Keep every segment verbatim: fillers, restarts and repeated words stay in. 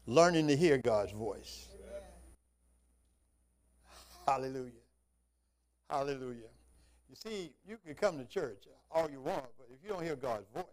learning to hear God's voice. Hallelujah. Hallelujah. You see, you can come to church all you want, but if you don't hear God's voice,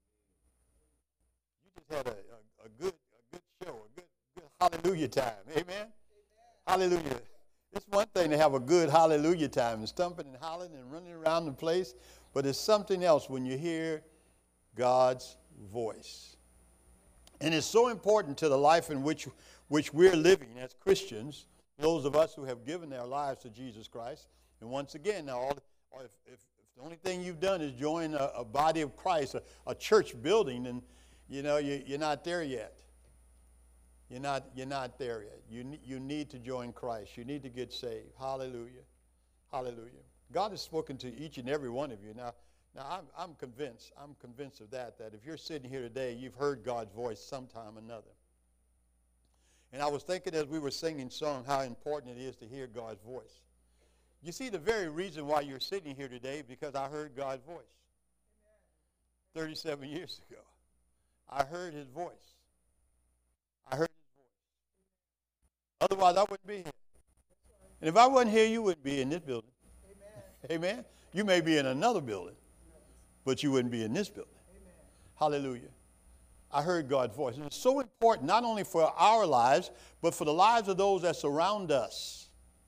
you just had a, a, a good a good show, a good, good hallelujah time. Amen? Amen? Hallelujah. It's one thing to have a good hallelujah time and stumping and hollering and running around the place, but it's something else when you hear God's voice. And it's so important to the life in which, which we're living as Christians, those of us who have given their lives to Jesus Christ. And once again, now, all, if, if, if the only thing you've done is join a, a body of Christ, a, a church building, then, you know, you, you're not there yet. You're not, you're not there yet. You, you need to join Christ. You need to get saved. Hallelujah. Hallelujah. God has spoken to each and every one of you. Now, now I'm, I'm convinced, I'm convinced of that, that if you're sitting here today, you've heard God's voice sometime or another. And I was thinking as we were singing song how important it is to hear God's voice. You see, the very reason why you're sitting here today, because I heard God's voice. Amen. thirty-seven years ago. I heard his voice. I heard his voice. Otherwise, I wouldn't be here. And if I wasn't here, you wouldn't be in this building. Amen. Amen. You may be in another building, but you wouldn't be in this building. Amen. Hallelujah. I heard God's voice. And it's so important, not only for our lives, but for the lives of those that surround us.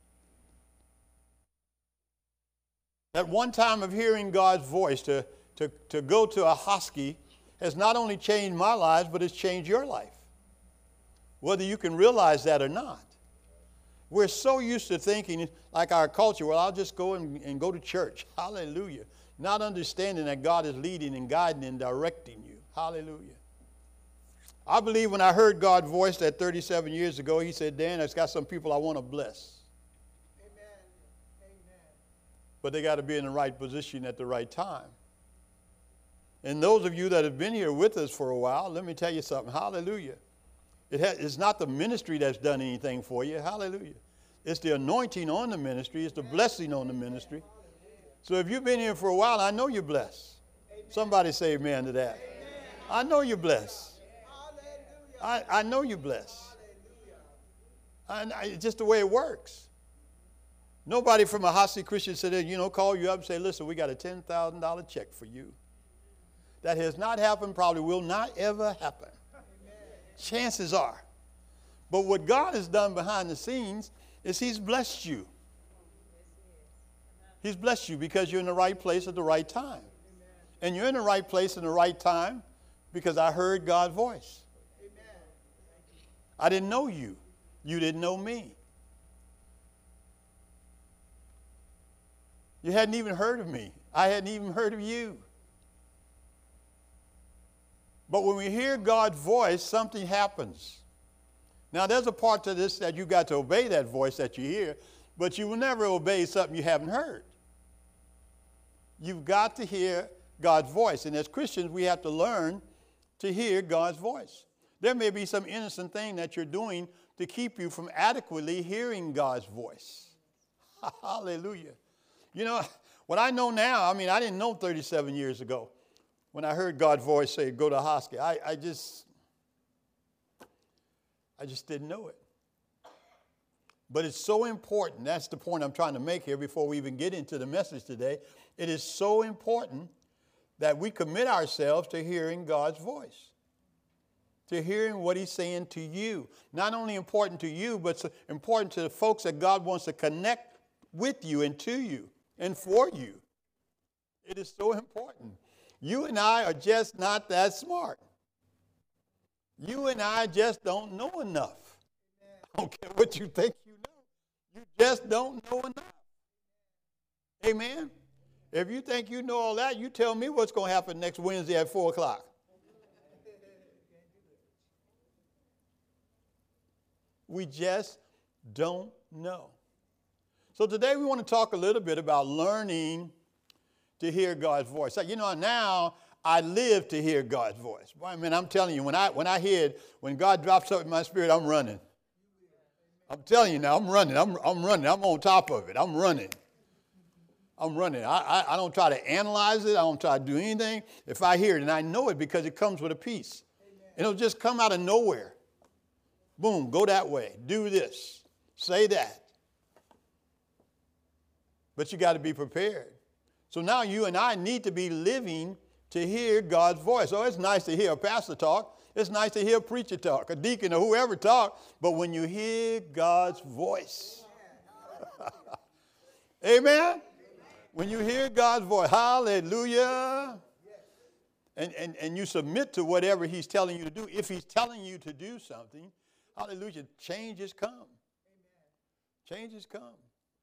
That one time of hearing God's voice to, to, to go to a hoskie has not only changed my life, but it's changed your life. Whether you can realize that or not. We're so used to thinking, like our culture, well, I'll just go and, and go to church. Hallelujah. Not understanding that God is leading and guiding and directing you. Hallelujah. I believe when I heard God's voice that thirty-seven years ago, he said, Dan, I've got some people I want to bless. Amen. Amen. But they got to be in the right position at the right time. And those of you that have been here with us for a while, let me tell you something. Hallelujah. It has, it's not the ministry that's done anything for you. Hallelujah. It's the anointing on the ministry. It's the blessing on the ministry. So if you've been here for a while, I know you're blessed. Somebody say amen to that. I know you're blessed. I, I know you're blessed. I, I, it's just the way it works. Nobody from a Hossie Christian said, you know, call you up and say, listen, we got a ten thousand dollar check for you. That has not happened, probably will not ever happen. Amen. Chances are. But what God has done behind the scenes is he's blessed you. He's blessed you because you're in the right place at the right time. Amen. And you're in the right place in the right time because I heard God's voice. I didn't know you. You didn't know me. You hadn't even heard of me. I hadn't even heard of you. But when we hear God's voice, something happens. Now, there's a part to this that you got to obey that voice that you hear, but you will never obey something you haven't heard. You've got to hear God's voice. And as Christians, we have to learn to hear God's voice. There may be some innocent thing that you're doing to keep you from adequately hearing God's voice. Hallelujah. You know, what I know now, I mean, I didn't know thirty-seven years ago when I heard God's voice say, go to hoskie. I, I just, I just didn't know it. But it's so important. That's the point I'm trying to make here before we even get into the message today. It is so important that we commit ourselves to hearing God's voice. To hearing what he's saying to you. Not only important to you, but it's important to the folks that God wants to connect with you and to you and for you. It is so important. You and I are just not that smart. You and I just don't know enough. I don't care what you think you know. You just don't know enough. Amen? If you think you know all that, you tell me what's going to happen next Wednesday at four o'clock. We just don't know. So today we want to talk a little bit about learning to hear God's voice. You know, now I live to hear God's voice. I mean, I'm telling you, when I when I hear it, when God drops something in my spirit, I'm running. I'm telling you now, I'm running. I'm I'm running. I'm on top of it. I'm running. I'm running. I, I, I don't try to analyze it. I don't try to do anything. If I hear it, and I know it because it comes with a peace. Amen. It'll just come out of nowhere. Boom, go that way. Do this. Say that. But you got to be prepared. So now you and I need to be living to hear God's voice. Oh, it's nice to hear a pastor talk. It's nice to hear a preacher talk, a deacon or whoever talk. But when you hear God's voice, amen? When you hear God's voice, hallelujah, and, and, and you submit to whatever he's telling you to do. If he's telling you to do something, hallelujah, changes come. Changes come.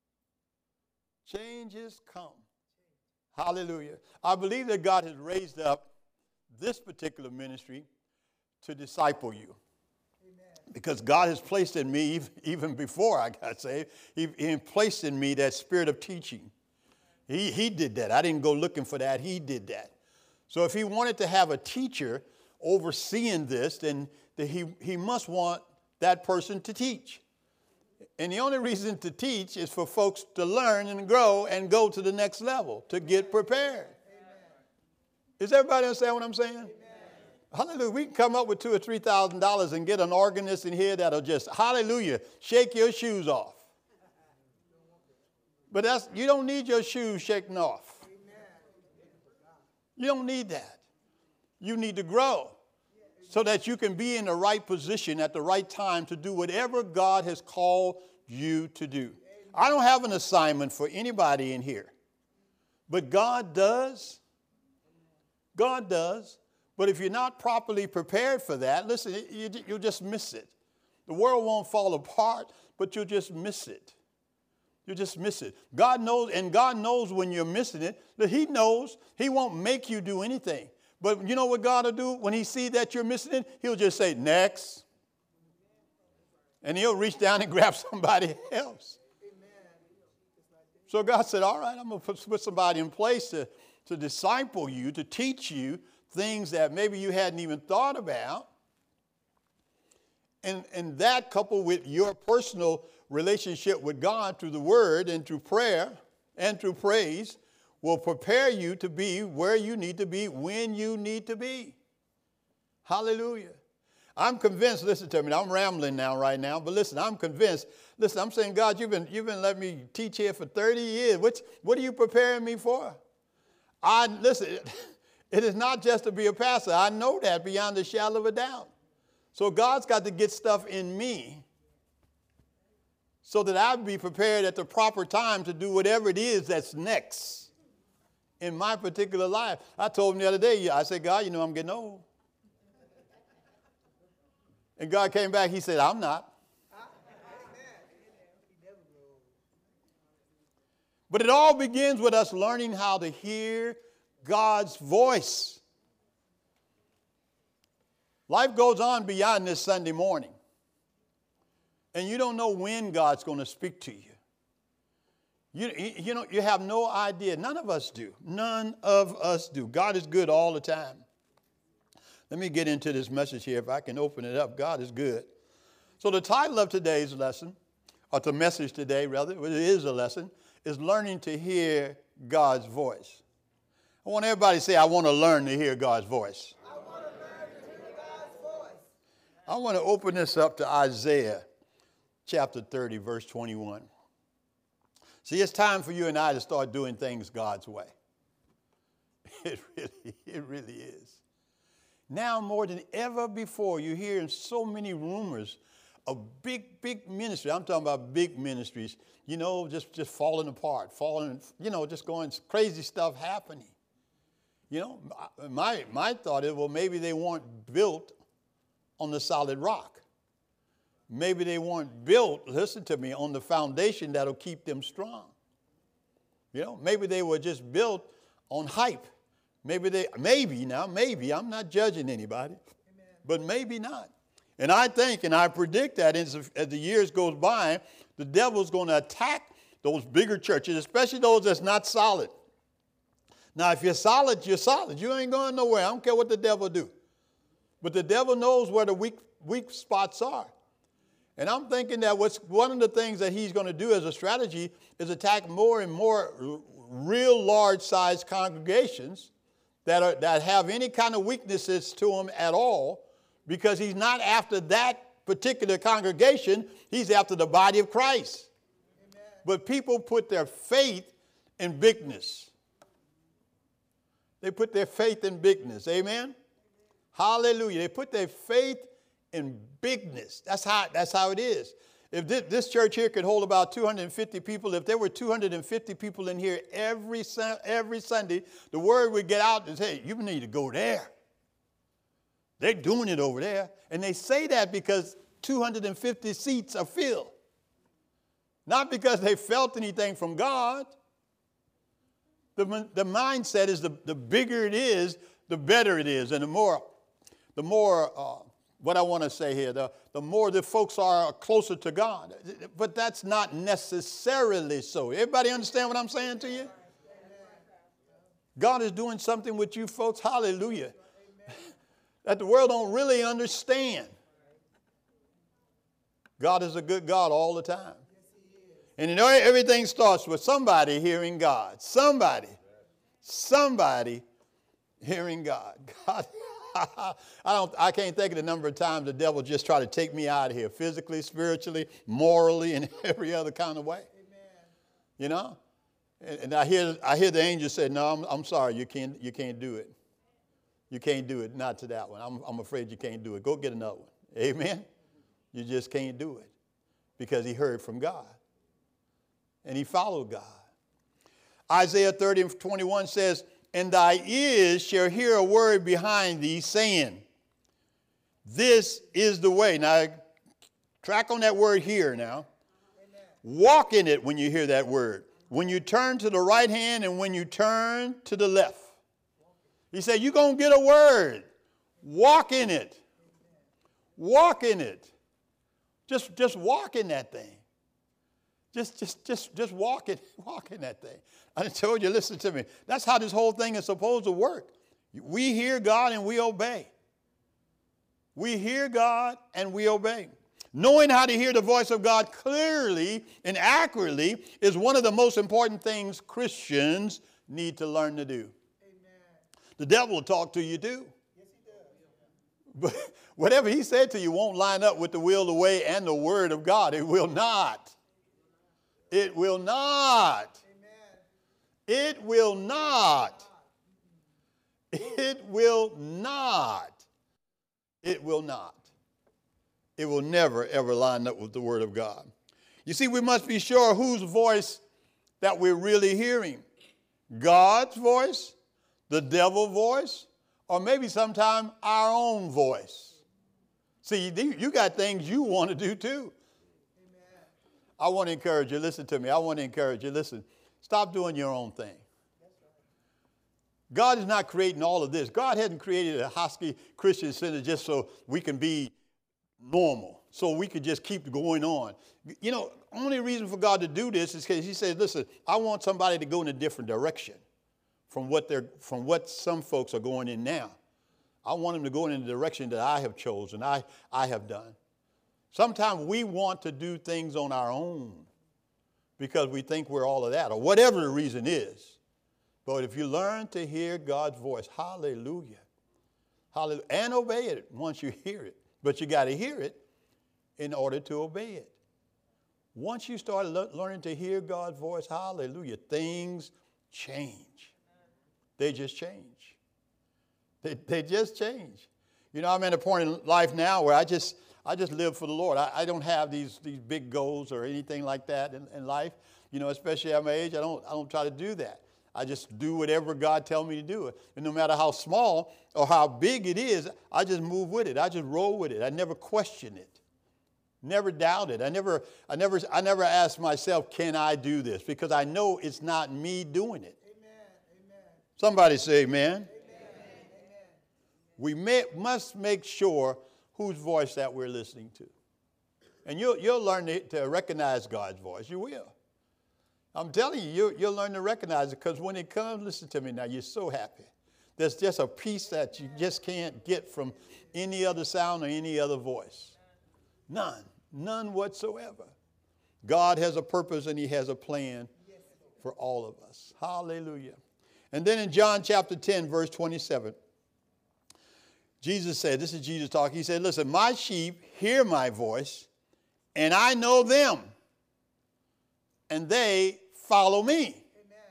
Changes come. Hallelujah. I believe that God has raised up this particular ministry to disciple you. Amen. Because God has placed in me, even before I got saved, he, he placed in me that spirit of teaching. He, he did that. I didn't go looking for that. He did that. So if he wanted to have a teacher overseeing this, then the, he, he must want that person to teach. And the only reason to teach is for folks to learn and grow and go to the next level, to get prepared. Amen. Does everybody understand what I'm saying? Amen. Hallelujah. We can come up with two or three thousand dollars and get an organist in here that'll just, hallelujah, shake your shoes off. But that's, you don't need your shoes shaken off. You don't need that. You need to grow so that you can be in the right position at the right time to do whatever God has called you to do. I don't have an assignment for anybody in here, but God does. God does. But if you're not properly prepared for that, listen, you, you'll just miss it. The world won't fall apart, but you'll just miss it. You just miss it. God knows, and God knows when you're missing it, that he knows he won't make you do anything. But you know what God will do? When he sees that you're missing it, he'll just say, next. And he'll reach down and grab somebody else. So God said, all right, I'm going to put somebody in place to, to disciple you, to teach you things that maybe you hadn't even thought about. And, and that coupled with your personal relationship with God through the word and through prayer and through praise will prepare you to be where you need to be when you need to be. Hallelujah. I'm convinced, listen to me, I'm rambling now right now, but listen, I'm convinced. Listen, I'm saying, God, you've been, you've been letting me teach here for thirty years. What, what are you preparing me for? I, listen, it is not just to be a pastor. I know that beyond a shadow of a doubt. So God's got to get stuff in me so that I'll be prepared at the proper time to do whatever it is that's next in my particular life. I told him the other day, I said, God, you know I'm getting old. And God came back, he said, I'm not. But it all begins with us learning how to hear God's voice. Life goes on beyond this Sunday morning. And you don't know when God's going to speak to you. You, you know, you have no idea. None of us do. None of us do. God is good all the time. Let me get into this message here. If I can open it up. God is good. So the title of today's lesson, or the message today, rather, it is a lesson, is learning to hear God's voice. I want everybody to say, I want to learn to hear God's voice. I want to learn to hear God's voice. I want to open this up to Isaiah chapter thirty, verse twenty-one. See, it's time for you and I to start doing things God's way. It really, it really is. Now more than ever before, you're hearing so many rumors of big, big ministry. I'm talking about big ministries, you know, just, just falling apart, falling, you know, just going crazy stuff happening. You know, my, my thought is, well, maybe they weren't built on the solid rock. Maybe they weren't built, listen to me, on the foundation that'll keep them strong. You know, maybe they were just built on hype. Maybe they, maybe now, maybe, I'm not judging anybody, Amen. But maybe not. And I think and I predict that as, as the years goes by, the devil's going to attack those bigger churches, especially those that's not solid. Now, if you're solid, you're solid. You ain't going nowhere. I don't care what the devil do. But the devil knows where the weak, weak spots are. And I'm thinking that what's one of the things that he's going to do as a strategy is attack more and more r- real large-sized congregations that are that have any kind of weaknesses to them at all, because he's not after that particular congregation. He's after the body of Christ. Amen. But people put their faith in bigness. They put their faith in bigness. Amen? Hallelujah. They put their faith in bigness. That's how, that's how it is. If this, this church here could hold about two hundred fifty people, if there were two hundred fifty people in here every, every Sunday, the word would get out and say, you need to go there. They're doing it over there. And they say that because two hundred fifty seats are filled. Not because they felt anything from God. The, the mindset is the, the bigger it is, the better it is. And the more, the more uh, what I want to say here, the, the more the folks are closer to God. But that's not necessarily so. Everybody understand what I'm saying to you? God is doing something with you folks, hallelujah, that the world don't really understand. God is a good God all the time. And you know, everything starts with somebody hearing God. Somebody, somebody hearing God. God, I don't, I can't think of the number of times the devil just tried to take me out of here, physically, spiritually, morally, and every other kind of way. Amen. You know, and, and I hear, I hear the angel say, "No, I'm, I'm sorry, you can't, you can't do it. You can't do it. Not to that one. I'm, I'm afraid you can't do it. Go get another one." Amen. You just can't do it because he heard from God. And he followed God. Isaiah thirty and twenty-one says, and thy ears shall hear a word behind thee saying, this is the way. Now, track on that word here now. Amen. Walk in it when you hear that word. When you turn to the right hand and when you turn to the left. He said, you're going to get a word. Walk in it. Walk in it. Just, just walk in that thing. Just, just, just, just walk it, walk in that thing. I told you, listen to me. That's how this whole thing is supposed to work. We hear God and we obey. We hear God and we obey. Knowing how to hear the voice of God clearly and accurately is one of the most important things Christians need to learn to do. Amen. The devil will talk to you too. Yes, he does. But whatever he said to you won't line up with the will, the way, and the word of God. It will not. It will not. Amen. It will not. It will not. It will not. It will never, ever line up with the word of God. You see, we must be sure whose voice that we're really hearing. God's voice, the devil's voice, or maybe sometime our own voice. See, you got things you want to do too. I want to encourage you. Listen to me. I want to encourage you. Listen, stop doing your own thing. God is not creating all of this. God hasn't created a Hosky Christian Center just so we can be normal, so we could just keep going on. You know, only reason for God to do this is because he says, listen, I want somebody to go in a different direction from what they're, from what some folks are going in now. I want them to go in the direction that I have chosen, I, I have done. Sometimes we want to do things on our own because we think we're all of that, or whatever the reason is. But if you learn to hear God's voice, hallelujah, hallelujah, and obey it once you hear it. But you got to hear it in order to obey it. Once you start le- learning to hear God's voice, hallelujah, things change. They just change. They, they just change. You know, I'm at a point in life now where I just... I just live for the Lord. I, I don't have these, these big goals or anything like that in, in life. You know, especially at my age, I don't, I don't try to do that. I just do whatever God tells me to do. And no matter how small or how big it is, I just move with it. I just roll with it. I never question it. Never doubt it. I never, I never, I never ask myself, can I do this? Because I know it's not me doing it. Amen. Amen. Somebody say amen. Amen. Amen. We may, must make sure whose voice that we're listening to. And you'll, you'll learn to, to recognize God's voice. You will. I'm telling you, you, you'll learn to recognize it because when it comes, listen to me now, you're so happy. There's just a peace that you just can't get from any other sound or any other voice. None. None whatsoever. God has a purpose and he has a plan for all of us. Hallelujah. And then in John chapter ten, verse twenty-seven, Jesus said, this is Jesus talking, he said, listen, my sheep hear my voice, and I know them, and they follow me.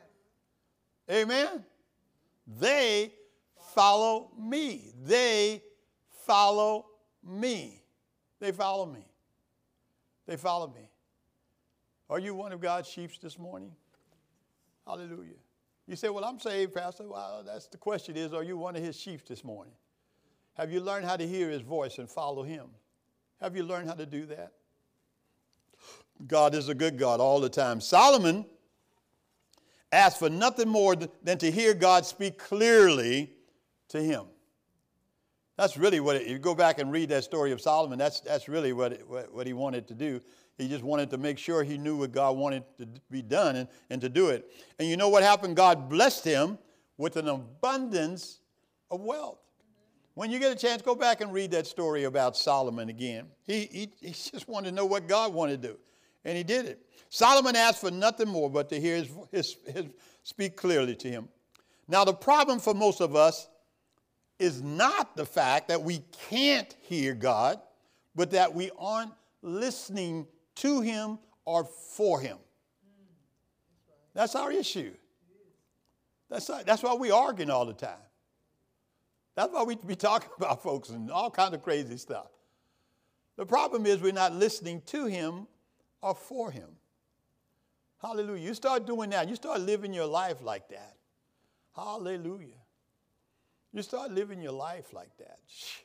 Amen. Amen. They follow me. They follow me. They follow me. They follow me. Are you one of God's sheep this morning? Hallelujah. You say, well, I'm saved, Pastor. Well, that's the question is, are you one of his sheep this morning? Have you learned how to hear his voice and follow him? Have you learned how to do that? God is a good God all the time. Solomon asked for nothing more than to hear God speak clearly to him. That's really what, it, you go back and read that story of Solomon, that's, that's really what, it, what, what he wanted to do. He just wanted to make sure he knew what God wanted to be done and, and to do it. And you know what happened? God blessed him with an abundance of wealth. When you get a chance, go back and read that story about Solomon again. He, he, he just wanted to know what God wanted to do, and he did it. Solomon asked for nothing more but to hear his, his, his speak clearly to him. Now, the problem for most of us is not the fact that we can't hear God, but that we aren't listening to him or for him. That's our issue. That's, that's why we arguing all the time. That's why we be talking about folks and all kinds of crazy stuff. The problem is we're not listening to him or for him. Hallelujah. You start doing that. You start living your life like that. Hallelujah. You start living your life like that.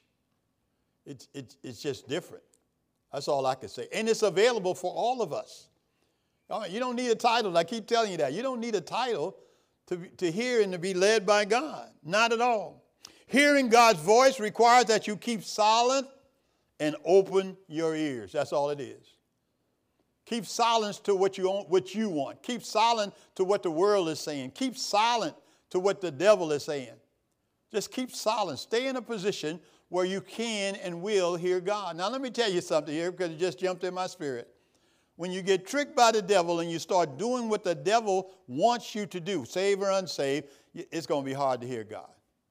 It's, it's, it's just different. That's all I can say. And it's available for all of us. You don't need a title. I keep telling you that. You don't need a title to, to hear and to be led by God. Not at all. Hearing God's voice requires that you keep silent and open your ears. That's all it is. Keep silence to what you, what you want. Keep silent to what the world is saying. Keep silent to what the devil is saying. Just keep silent. Stay in a position where you can and will hear God. Now, let me tell you something here because it just jumped in my spirit. When you get tricked by the devil and you start doing what the devil wants you to do, saved or unsaved, it's going to be hard to hear God.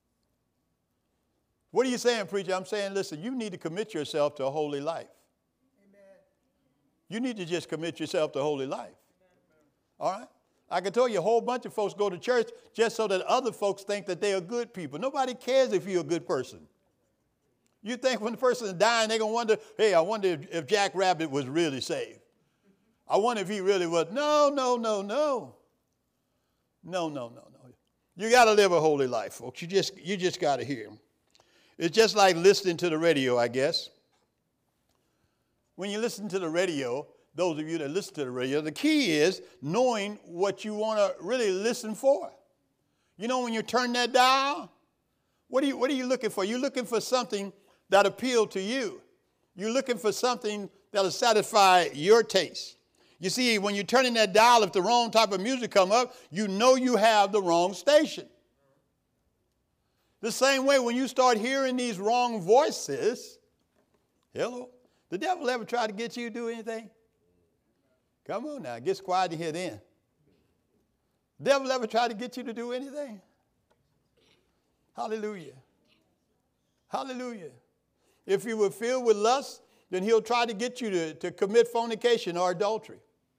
What are you saying, preacher? I'm saying, listen, you need to commit yourself to a holy life. Amen. You need to just commit yourself to a holy life. Amen. All right? I can tell you a whole bunch of folks go to church just so that other folks think that they are good people. Nobody cares if you're a good person. You think when the person is dying, they're going to wonder, hey, I wonder if, if Jack Rabbit was really saved. I wonder if he really was. No, no, no, no. No, no, no, no. You got to live a holy life, folks. You just, you just got to hear him. It's just like listening to the radio, I guess. When you listen to the radio, those of you that listen to the radio, the key is knowing what you want to really listen for. You know, when you turn that dial, what are you, what are you looking for? You're looking for something that appeals to you. You're looking for something that will satisfy your taste. You see, when you're turning that dial, if the wrong type of music come up, you know you have the wrong station. The same way when you start hearing these wrong voices, hello, the devil ever try to get you to do anything? Come on now, it gets quiet in here then. The devil ever try to get you to do anything? Hallelujah. Hallelujah. If you were filled with lust, then he'll try to get you to, to commit fornication or adultery.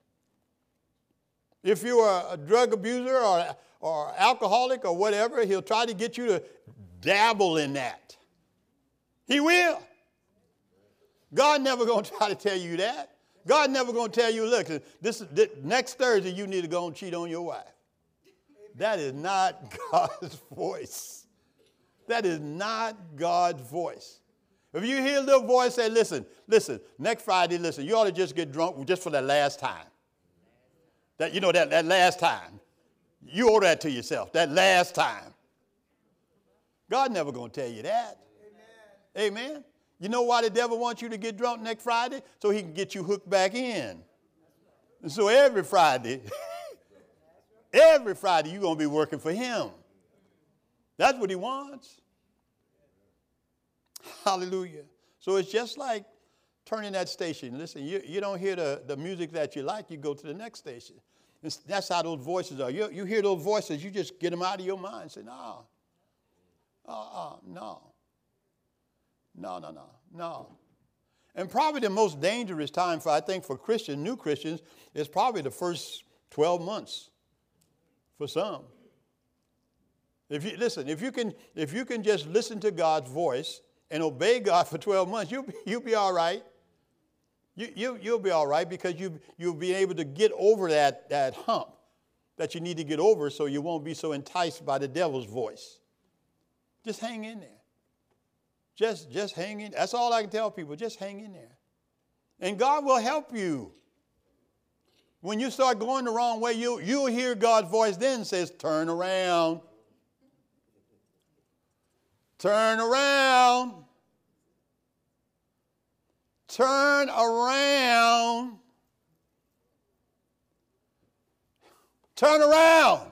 If you are a drug abuser or, or alcoholic or whatever, he'll try to get you to dabble in that. He will. God never going to try to tell you that. God never going to tell you, look, this, this next Thursday you need to go and cheat on your wife. That is not God's voice. That is not God's voice. If you hear a little voice say, listen, listen, next Friday, listen, you ought to just get drunk just for that last time. That, you know, that, that last time. You owe that to yourself, that last time. God never going to tell you that. Amen. Amen. You know why the devil wants you to get drunk next Friday? So he can get you hooked back in. And so every Friday, every Friday you're going to be working for him. That's what he wants. Hallelujah. So it's just like turning that station. Listen, you, you don't hear the, the music that you like, you go to the next station. It's, that's how those voices are. You, you hear those voices, you just get them out of your mind. Say, no, uh-uh, no. No, no, no, no. And probably the most dangerous time for, I think, for Christians, new Christians, is probably the first twelve months for some. If you listen, if you can, if you can just listen to God's voice and obey God for twelve months, you'll be, you'll be all right. You, you, you'll be all right because you, you'll be able to get over that, that hump that you need to get over so you won't be so enticed by the devil's voice. Just hang in there. Just, just hang in. That's all I can tell people. Just hang in there. And God will help you. When you start going the wrong way, you, you'll hear God's voice then says, turn around. Turn around. Turn around. Turn around.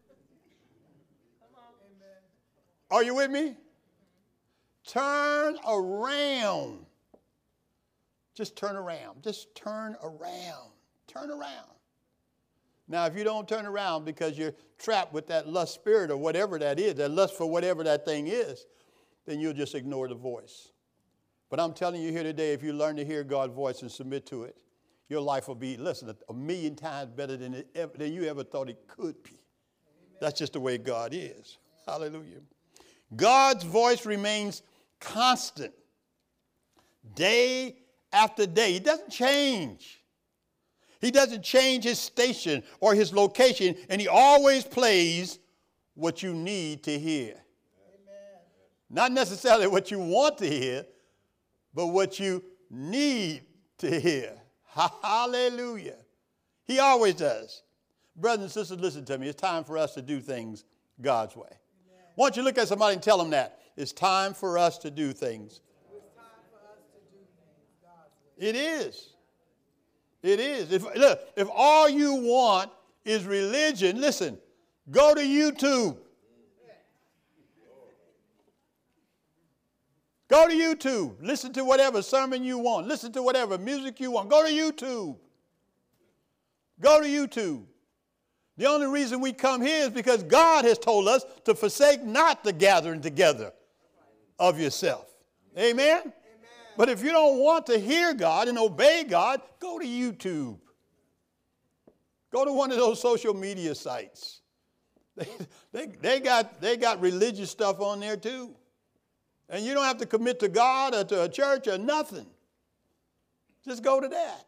Are you with me? Turn around. Just turn around. Just turn around. Turn around. Now, if you don't turn around because you're trapped with that lust spirit or whatever that is, that lust for whatever that thing is, then you'll just ignore the voice. But I'm telling you here today, if you learn to hear God's voice and submit to it, your life will be, listen, a million times better than, it ever, than you ever thought it could be. Amen. That's just the way God is. Hallelujah. God's voice remains constant day after day. He doesn't change. He doesn't change his station or his location, and he always plays what you need to hear. Amen. Not necessarily what you want to hear, but what you need to hear. Hallelujah. He always does. Brothers and sisters, listen to me. It's time for us to do things God's way. Amen. Why don't you look at somebody and tell them that? It's time for us to do things. It's time for us to do things God's way. It is. It is. If, look, if all you want is religion, listen, go to YouTube. Go to YouTube. Listen to whatever sermon you want. Listen to whatever music you want. Go to YouTube. Go to YouTube. The only reason we come here is because God has told us to forsake not the gathering together of yourself. Amen? Amen? But if you don't want to hear God and obey God, go to YouTube. Go to one of those social media sites. They, they, they, got, they got religious stuff on there too. And you don't have to commit to God or to a church or nothing. Just go to that.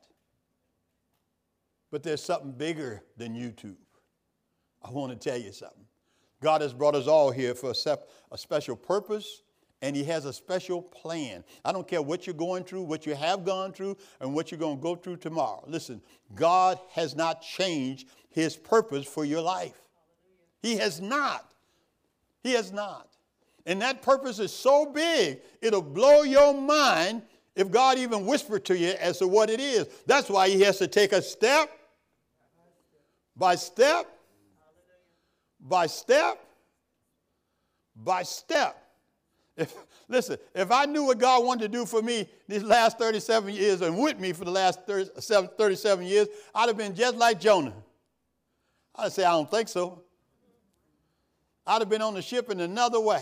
But there's something bigger than YouTube. I want to tell you something. God has brought us all here for a, sep- a special purpose, and he has a special plan. I don't care what you're going through, what you have gone through, and what you're going to go through tomorrow. Listen, God has not changed his purpose for your life. He has not. He has not. And that purpose is so big, it'll blow your mind if God even whispered to you as to what it is. That's why he has to take a step by step, by step, by step. If, listen, if I knew what God wanted to do for me these last thirty-seven years and with me for the last thirty-seven years, I'd have been just like Jonah. I'd say, I don't think so. I'd have been on the ship in another way.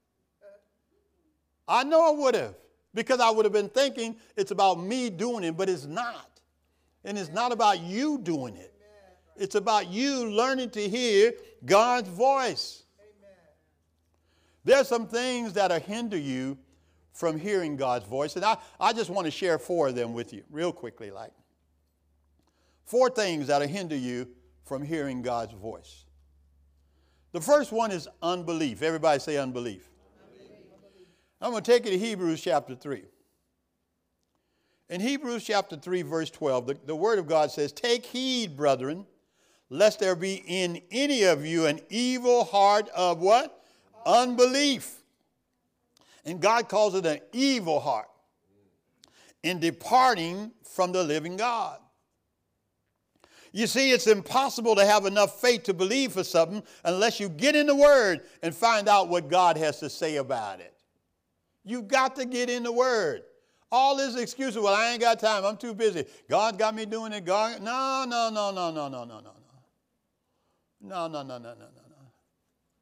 I know I would have, because I would have been thinking it's about me doing it, but it's not. And it's not about you doing it. It's about you learning to hear God's voice. There's some things that are hinder you from hearing God's voice, and I, I just want to share four of them with you real quickly. Like four things that hinder you from hearing God's voice. The first one is unbelief. Everybody say unbelief. I'm going to take you to Hebrews chapter three. In Hebrews chapter three, verse twelve, the, the word of God says, take heed, brethren, lest there be in any of you an evil heart of what? Unbelief. And God calls it an evil heart in departing from the living God. You see, it's impossible to have enough faith to believe for something unless you get in the Word and find out what God has to say about it. You've got to get in the Word. All this excuses, well, I ain't got time, I'm too busy. God got me doing it. God, no, no, no, no, no, no, no, no, no. No, no, no, no, no, no, no.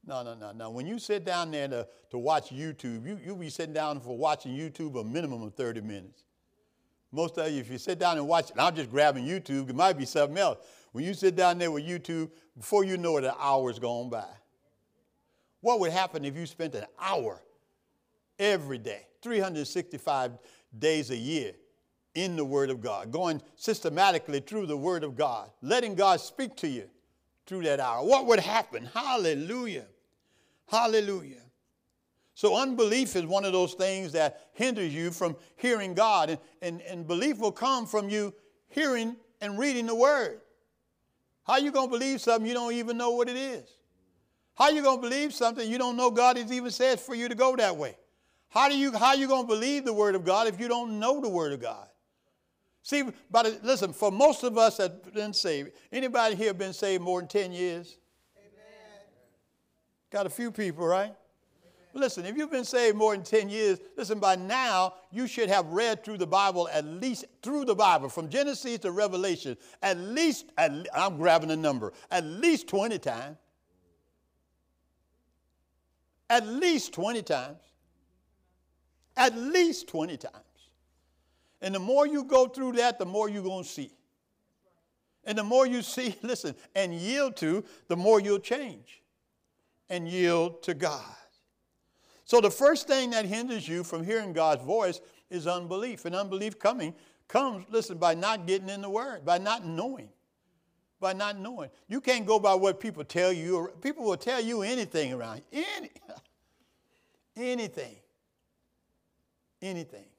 No, no, no, no. When you sit down there to, to watch YouTube, you, you'll be sitting down for watching YouTube a minimum of thirty minutes. Most of you, if you sit down and watch, and I'm just grabbing YouTube, it might be something else. When you sit down there with YouTube, before you know it, an hour's gone by. What would happen if you spent an hour every day, three hundred sixty-five days a year, in the Word of God, going systematically through the Word of God, letting God speak to you through that hour? What would happen? Hallelujah. Hallelujah. So unbelief is one of those things that hinders you from hearing God. And, and, and belief will come from you hearing and reading the Word. How are you going to believe something you don't even know what it is? How are you going to believe something you don't know God has even said for you to go that way? How do you, how are you going to believe the Word of God if you don't know the Word of God? See, but listen, for most of us that have been saved, anybody here been saved more than ten years? Amen. Got a few people, right? Amen. Listen, if you've been saved more than ten years, listen, by now you should have read through the Bible, at least through the Bible, from Genesis to Revelation, at least, at, I'm grabbing a number, at least twenty times. At least twenty times. At least twenty times. And the more you go through that, the more you're going to see. And the more you see, listen, and yield to, the more you'll change and yield to God. So the first thing that hinders you from hearing God's voice is unbelief. And unbelief coming comes, listen, by not getting in the Word, by not knowing, by not knowing. You can't go by what people tell you. People will tell you anything around you. Any, anything. Anything.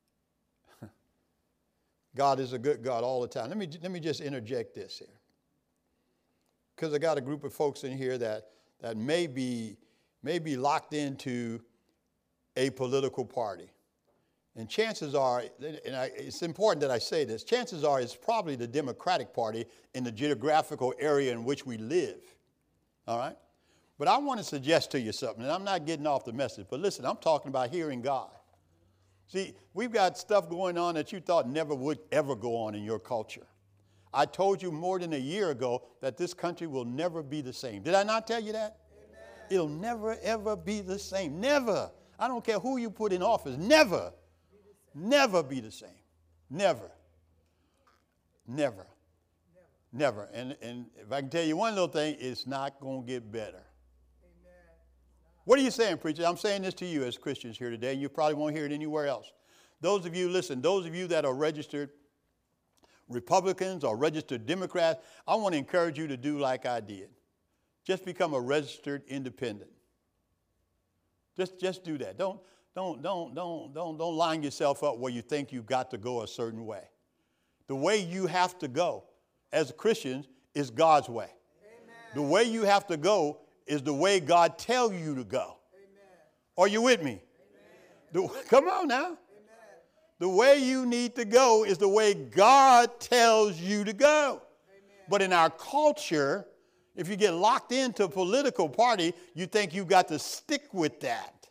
God is a good God all the time. Let me, let me just interject this here. Because I got a group of folks in here that, that may be, may be locked into a political party. And chances are, and I, it's important that I say this, chances are it's probably the Democratic Party in the geographical area in which we live. All right? But I want to suggest to you something, and I'm not getting off the message, but listen, I'm talking about hearing God. See, we've got stuff going on that you thought never would ever go on in your culture. I told you more than a year ago that this country will never be the same. Did I not tell you that? Amen. It'll never, ever be the same. Never. I don't care who you put in office. Never. Be never be the same. Never. Never. Never. Never. And, and if I can tell you one little thing, it's not going to get better. What are you saying, preacher? I'm saying this to you as Christians here today. You probably won't hear it anywhere else. Those of you, listen, those of you that are registered Republicans or registered Democrats, I want to encourage you to do like I did. Just become a registered independent. Just, just do that. Don't, don't, don't, don't, don't, don't line yourself up where you think you've got to go a certain way. The way you have to go as Christians is God's way. Amen. The way you have to go is the way God tells you to go. Amen. Are you with me? The, come on now. Amen. The way you need to go is the way God tells you to go. Amen. But in our culture, if you get locked into a political party, you think you've got to stick with that.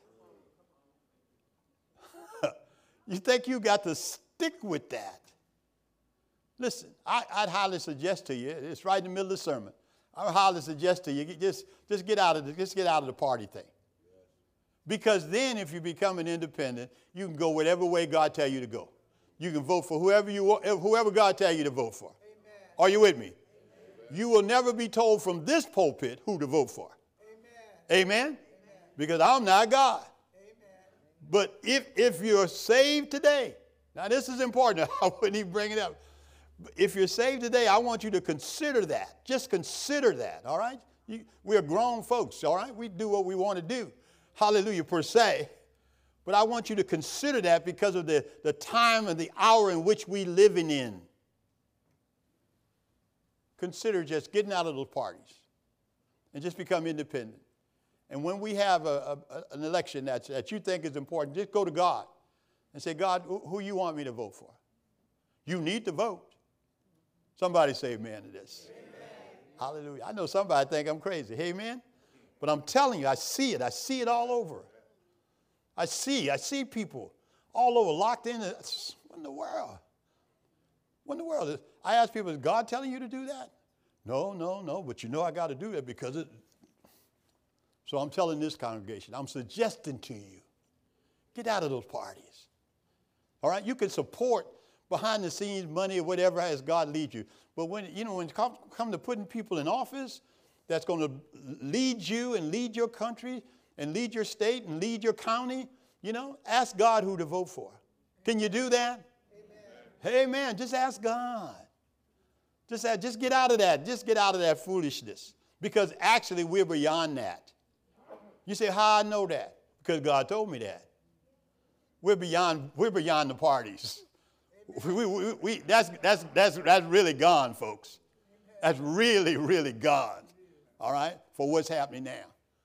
You think you've got to stick with that. Listen, I, I'd highly suggest to you, it's right in the middle of the sermon, I would highly suggest to you, just, just, get out of the, just get out of the party thing. Because then if you become an independent, you can go whatever way God tells you to go. You can vote for whoever, you, whoever God tells you to vote for. Amen. Are you with me? Amen. You will never be told from this pulpit who to vote for. Amen? Amen? Amen. Because I'm not God. Amen. But if, if you're saved today, now this is important, I wouldn't even bring it up. If you're saved today, I want you to consider that. Just consider that, all right? You, we're grown folks, all right? We do what we want to do. Hallelujah, per se. But I want you to consider that because of the, the time and the hour in which we're living in. Consider just getting out of those parties and just become independent. And when we have a, a, an election that's, that you think is important, just go to God and say, God, who, who you want me to vote for? You need to vote. Somebody say amen to this. Amen. Hallelujah. I know somebody think I'm crazy. Hey, amen? But I'm telling you, I see it. I see it all over. I see. I see people all over locked in. What in the world? What in the world? I ask people, is God telling you to do that? No, no, no. But you know I got to do that because it. So I'm telling this congregation, I'm suggesting to you, get out of those parties. All right? You can support behind the scenes money or whatever as God leads you. But when, you know, when it come, come to putting people in office that's going to lead you and lead your country and lead your state and lead your county, you know, ask God who to vote for. Can you do that? Amen. Amen. Just ask God. Just, ask, just get out of that. Just get out of that foolishness. Because actually we're beyond that. You say, how I know that? Because God told me that. We're beyond, we're beyond the parties. We, we, we, that's, that's, that's, that's really gone, folks. That's really, really gone, all right, for what's happening now.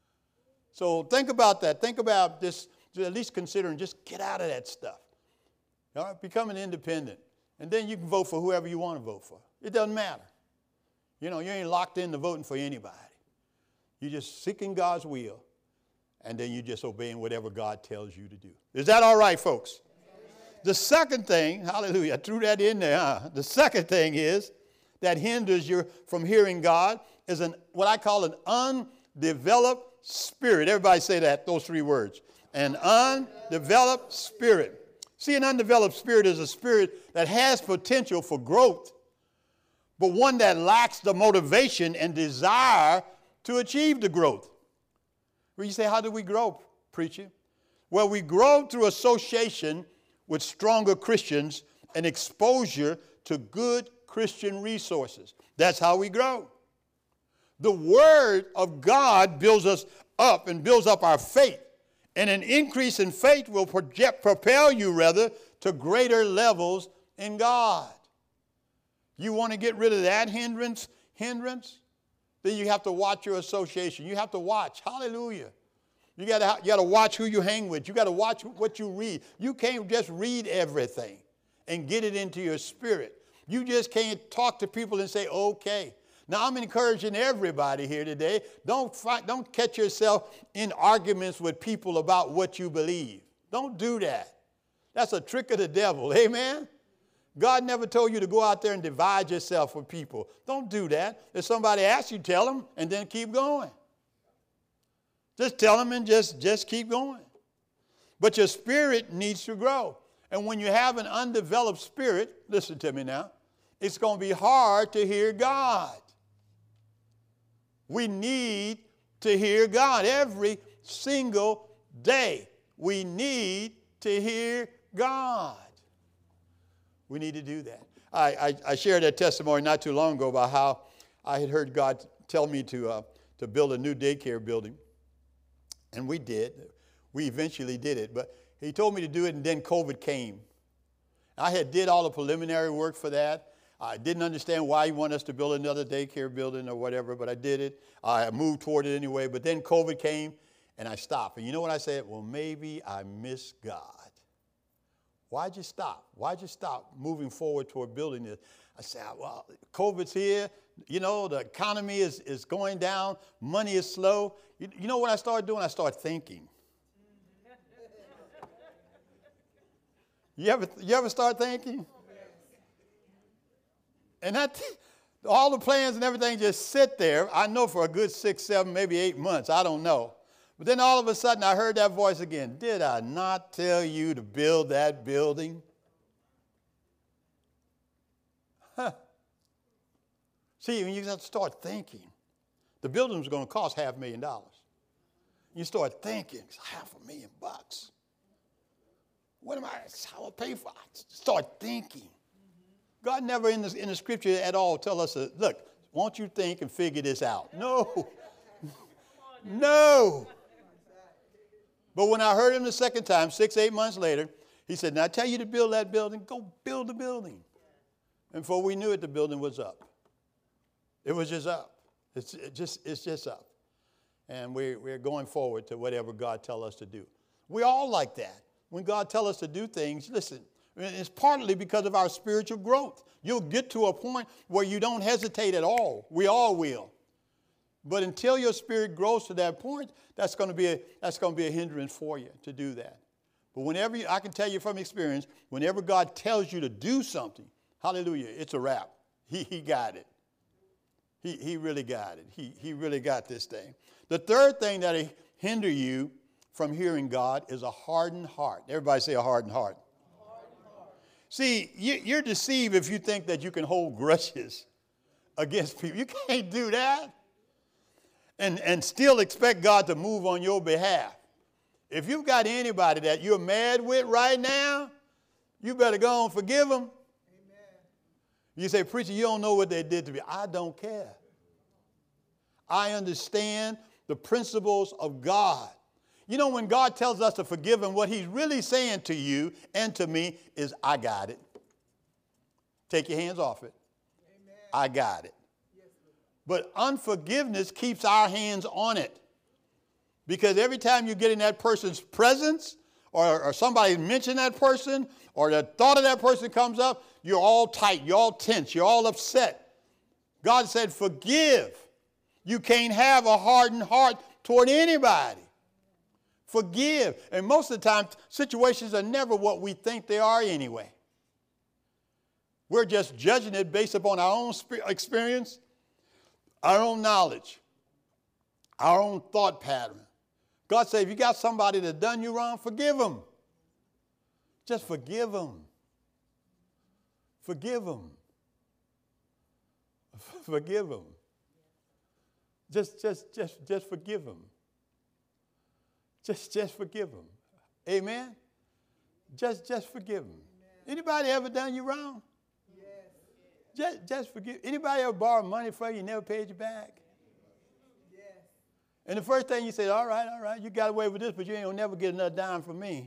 So think about that. Think about this, at least considering just get out of that stuff. All right, become an independent. And then you can vote for whoever you want to vote for. It doesn't matter. You know, you ain't locked into voting for anybody. You're just seeking God's will, and then you're just obeying whatever God tells you to do. Is that all right, folks? The second thing, hallelujah, I threw that in there, huh? The second thing is that hinders you from hearing God is an what I call an undeveloped spirit. Everybody say that, those three words. An undeveloped spirit. See, an undeveloped spirit is a spirit that has potential for growth, but one that lacks the motivation and desire to achieve the growth. Well, you say, how do we grow, preacher? Well, we grow through association with stronger Christians and exposure to good Christian resources. That's how we grow. The Word of God builds us up and builds up our faith. And an increase in faith will project, propel you, rather, to greater levels in God. You want to get rid of that hindrance, hindrance? Then you have to watch your association. You have to watch. Hallelujah. You got to you got to watch who you hang with. You got to watch what you read. You can't just read everything and get it into your spirit. You just can't talk to people and say, okay. Now, I'm encouraging everybody here today. Don't fight, don't catch yourself in arguments with people about what you believe. Don't do that. That's a trick of the devil. Amen? God never told you to go out there and divide yourself with people. Don't do that. If somebody asks you, tell them, and then keep going. Just tell them and just, just keep going. But your spirit needs to grow. And when you have an undeveloped spirit, listen to me now, it's going to be hard to hear God. We need to hear God every single day. We need to hear God. We need to do that. I, I, I shared that testimony not too long ago about how I had heard God tell me to, uh, to build a new daycare building. And we did. We eventually did it. But he told me to do it, and then COVID came. I had did all the preliminary work for that. I didn't understand why he wanted us to build another daycare building or whatever, but I did it. I moved toward it anyway. But then COVID came, and I stopped. And you know what I said? Well, maybe I miss God. Why'd you stop? Why'd you stop moving forward toward building this? I said, well, COVID's here. You know, the economy is, is going down. Money is slow. You, you know what I started doing? I started thinking. You ever, you ever start thinking? And that, all the plans and everything just sit there, I know for a good six, seven, maybe eight months. I don't know. But then all of a sudden I heard that voice again. Did I not tell you to build that building? Huh. See, when you have to start thinking, the building was going to cost half a million dollars. You start thinking, half a million bucks. What am I, how I pay for it? Start thinking. God never in the, in the scripture at all tell us, to, look, won't you think and figure this out? No. No. But when I heard him the second time, six, eight months later, he said, now I tell you to build that building, go build the building. And before we knew it, the building was up. It was just up. It's it just, it's just up. And we're, we're going forward to whatever God tells us to do. We're all like that. When God tells us to do things, listen, it's partly because of our spiritual growth. You'll get to a point where you don't hesitate at all. We all will. But until your spirit grows to that point, that's going to be a, that's going to be a hindrance for you to do that. But whenever you, I can tell you from experience, whenever God tells you to do something, hallelujah, it's a wrap. He, he got it. He, he really got it. He, he really got this thing. The third thing that'll hinder you from hearing God is a hardened heart. Everybody say a hardened heart. Hardened heart. See, you, you're deceived if you think that you can hold grudges against people. You can't do that and, and still expect God to move on your behalf. If you've got anybody that you're mad with right now, you better go and forgive them. Amen. You say, preacher, you don't know what they did to me. I don't care. I understand the principles of God. You know, when God tells us to forgive him, what he's really saying to you and to me is, I got it. Take your hands off it. Amen. I got it. Yes, Lord. But unforgiveness keeps our hands on it. Because every time you get in that person's presence, or, or somebody mention that person, or the thought of that person comes up, you're all tight, you're all tense, you're all upset. God said, forgive. You can't have a hardened heart toward anybody. Forgive. And most of the time, situations are never what we think they are anyway. We're just judging it based upon our own experience, our own knowledge, our own thought pattern. God said, if you got somebody that done you wrong, forgive them. Just forgive them. Forgive them. Forgive them. Just, just, just, just forgive them. Just, just forgive them. Amen? Just, just forgive them. Anybody ever done you wrong? Yes. Just, just forgive. Anybody ever borrowed money from you and never paid you back? Yes. And the first thing you say, all right, all right, you got away with this, but you ain't gonna never get another dime from me.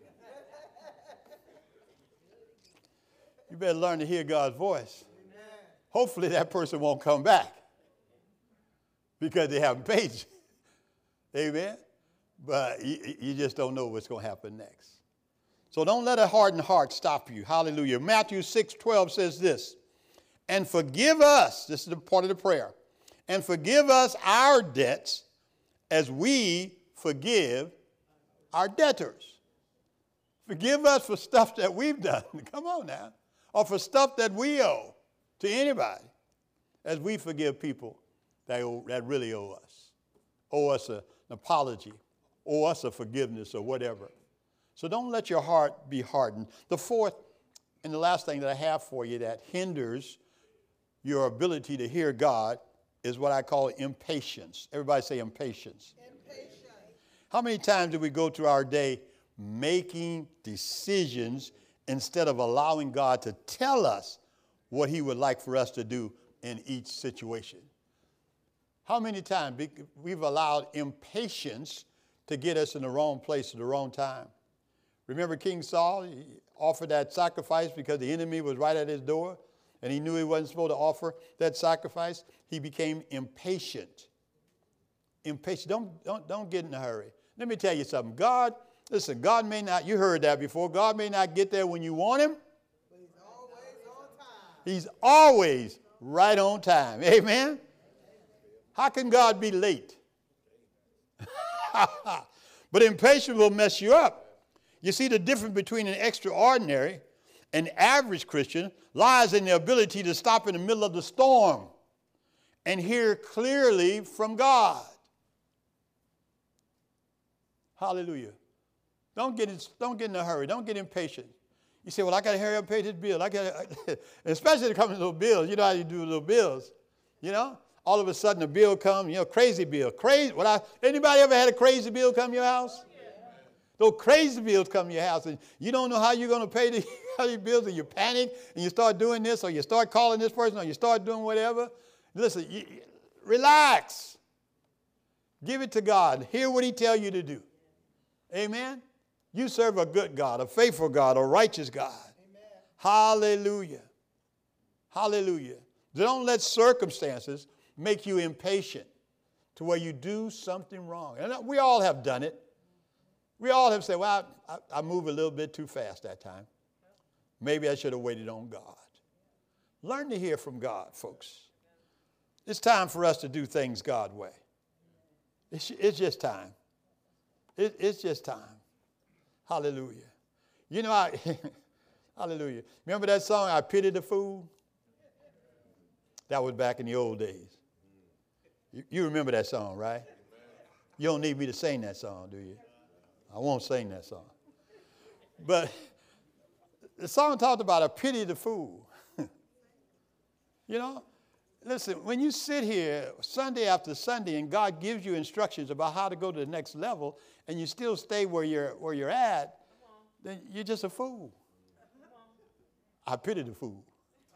You better learn to hear God's voice. Amen. Hopefully that person won't come back because they haven't paid you. Amen? But you, you just don't know what's going to happen next. So don't let a hardened heart stop you. Hallelujah. Matthew six twelve says this, and forgive us, this is the part of the prayer, and forgive us our debts as we forgive our debtors. Forgive us for stuff that we've done. Come on now. Or for stuff that we owe to anybody, as we forgive people that, owe, that really owe us, owe us a, an apology, owe us a forgiveness or whatever. So don't let your heart be hardened. The fourth and the last thing that I have for you that hinders your ability to hear God is what I call impatience. Everybody say impatience. Impatient. How many times do we go through our day making decisions instead of allowing God to tell us what he would like for us to do in each situation? How many times we've allowed impatience to get us in the wrong place at the wrong time? Remember King Saul? He offered that sacrifice because the enemy was right at his door, and he knew he wasn't supposed to offer that sacrifice. He became impatient. Impatient. Don't, don't, don't get in a hurry. Let me tell you something. God, listen, God may not, you heard that before, God may not get there when you want him. But he's always on time. He's always right on time. Amen? How can God be late? But impatience will mess you up. You see, the difference between an extraordinary and average Christian lies in the ability to stop in the middle of the storm and hear clearly from God. Hallelujah. Don't get in, don't get in a hurry. Don't get impatient. You say, well, I got to hurry up and pay this bill. I got especially when it comes to little bills. You know how you do little bills. You know, all of a sudden a bill comes, you know, crazy bill. Crazy. What I, anybody ever had a crazy bill come to your house? Those crazy bills come to your house, and you don't know how you're going to pay the, these bills, and you panic, and you start doing this, or you start calling this person, or you start doing whatever. Listen, you, relax. Give it to God. Hear what he tells you to do. Amen? You serve a good God, a faithful God, a righteous God. Amen. Hallelujah. Hallelujah. Don't let circumstances make you impatient to where you do something wrong. And we all have done it. We all have said, well, I, I, I moved a little bit too fast that time. Maybe I should have waited on God. Learn to hear from God, folks. It's time for us to do things God's way. It's, it's just time. It, it's just time. Hallelujah. You know, I, hallelujah. Remember that song, I Pity the Fool? That was back in the old days. You, you remember that song, right? You don't need me to sing that song, do you? I won't sing that song. But the song talked about a pity the fool. You know, listen, when you sit here Sunday after Sunday and God gives you instructions about how to go to the next level and you still stay where you're, where you're at, then you're just a fool. I pity the fool.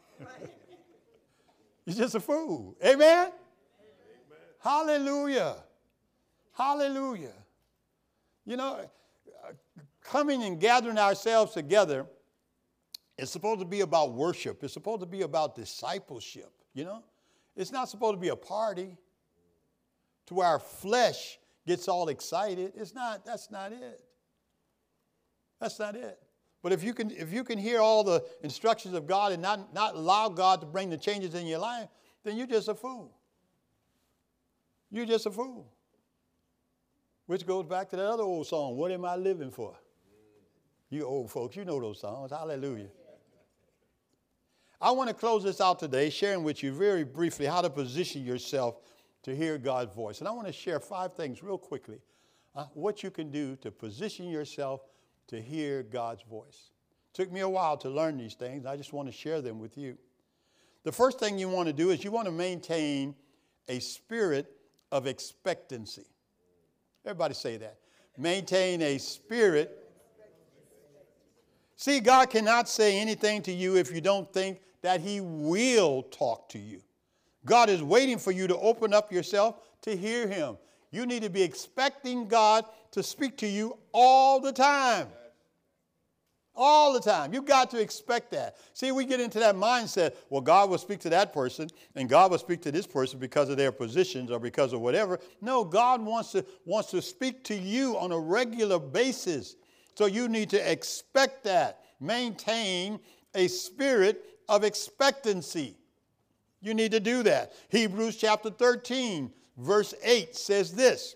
You're just a fool. Amen? Amen? Hallelujah. Hallelujah. You know, coming and gathering ourselves together is supposed to be about worship. It's supposed to be about discipleship, you know. It's not supposed to be a party to where our flesh gets all excited. It's not, that's not it. That's not it. But if you can, if you can hear all the instructions of God and not, not allow God to bring the changes in your life, then you're just a fool. You're just a fool. Which goes back to that other old song, What Am I Living For? You old folks, you know those songs. Hallelujah. I want to close this out today sharing with you very briefly how to position yourself to hear God's voice. And I want to share five things real quickly. Uh, what you can do to position yourself to hear God's voice. It took me a while to learn these things. I just want to share them with you. The first thing you want to do is you want to maintain a spirit of expectancy. Everybody say that. Maintain a spirit. See, God cannot say anything to you if you don't think that he will talk to you. God is waiting for you to open up yourself to hear him. You need to be expecting God to speak to you all the time. All the time. You've got to expect that. See, we get into that mindset, well, God will speak to that person, and God will speak to this person because of their positions or because of whatever. No, God wants to, wants to speak to you on a regular basis. So you need to expect that. Maintain a spirit of expectancy. You need to do that. Hebrews chapter thirteen, verse eight says this.